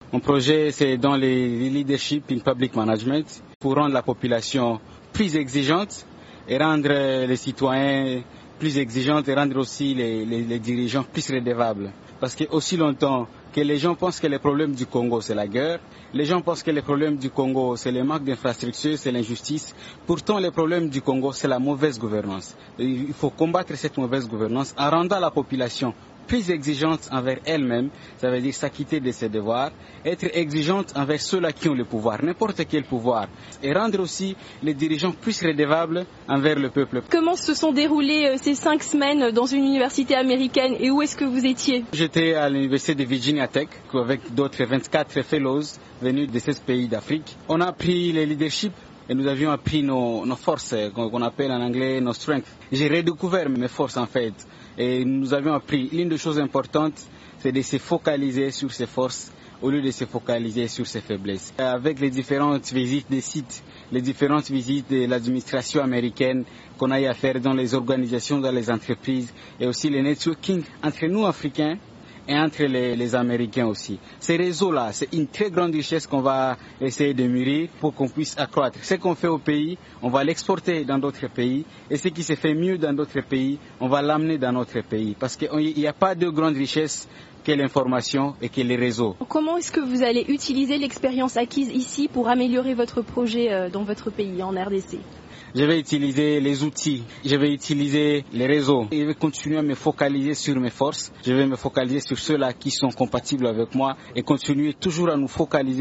Mon projet, c'est dans les leadership in public management pour rendre la population plus exigeante et rendre les citoyens plus exigeants et rendre aussi les dirigeants plus redevables. Parce que aussi longtemps que les gens pensent que les problèmes du Congo, c'est la guerre, les gens pensent que les problèmes du Congo, c'est le manque d'infrastructures, c'est l'injustice. Pourtant, les problèmes du Congo, c'est la mauvaise gouvernance. Il faut combattre cette mauvaise gouvernance en rendant la population plus exigeante envers elle-même, ça veut dire s'acquitter de ses devoirs, être exigeante envers ceux-là qui ont le pouvoir, n'importe quel pouvoir, et rendre aussi les dirigeants plus redevables envers le peuple. Comment se sont déroulées ces 5 semaines dans une université américaine et où est-ce que vous étiez? J'étais à l'université de Virginia Tech avec d'autres 24 fellows venus de 16 pays d'Afrique. On a appris le leadership et nous avions appris nos forces, qu'on appelle en anglais nos strengths. J'ai redécouvert mes forces en fait. Et nous avions appris, l'une des choses importantes, c'est de se focaliser sur ses forces au lieu de se focaliser sur ses faiblesses. Avec les différentes visites des sites, les différentes visites de l'administration américaine qu'on a eu à faire dans les organisations, dans les entreprises, et aussi le networking entre nous Africains et entre les Américains aussi. Ces réseaux-là, c'est une très grande richesse qu'on va essayer de mûrir pour qu'on puisse accroître. Ce qu'on fait au pays, on va l'exporter dans d'autres pays, et ce qui se fait mieux dans d'autres pays, on va l'amener dans notre pays. Parce qu'il n'y a pas de grande richesse que l'information et que les réseaux. Comment est-ce que vous allez utiliser l'expérience acquise ici pour améliorer votre projet dans votre pays, en RDC? Je vais utiliser les outils, je vais utiliser les réseaux. Je vais continuer à me focaliser sur mes forces. Je vais me focaliser sur ceux-là qui sont compatibles avec moi et continuer toujours à nous focaliser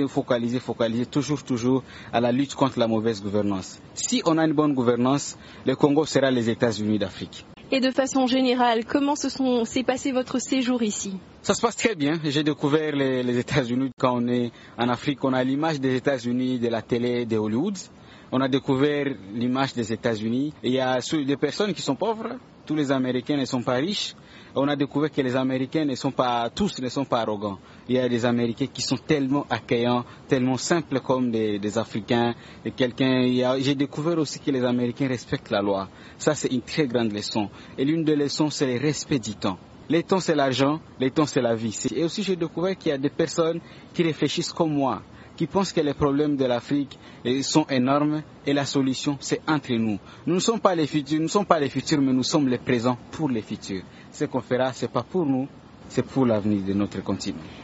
toujours à la lutte contre la mauvaise gouvernance. Si on a une bonne gouvernance, le Congo sera les États-Unis d'Afrique. Et de façon générale, comment s'est passé votre séjour ici? Ça se passe très bien. J'ai découvert les États-Unis. Quand on est en Afrique, on a l'image des États-Unis de la télé de Hollywood. On a découvert l'image des États-Unis. Il y a des personnes qui sont pauvres. Tous les Américains ne sont pas riches. On a découvert que les Américains ne sont pas arrogants. Il y a des Américains qui sont tellement accueillants, tellement simples comme des Africains. J'ai découvert aussi que les Américains respectent la loi. Ça, c'est une très grande leçon. Et l'une des leçons, c'est le respect du temps. Le temps, c'est l'argent. Le temps, c'est la vie. Et aussi, j'ai découvert qu'il y a des personnes qui réfléchissent comme moi, qui pensent que les problèmes de l'Afrique sont énormes et la solution, c'est entre nous. Nous ne sommes pas les futurs, mais nous sommes les présents pour les futurs. Ce qu'on fera, ce n'est pas pour nous, c'est pour l'avenir de notre continent.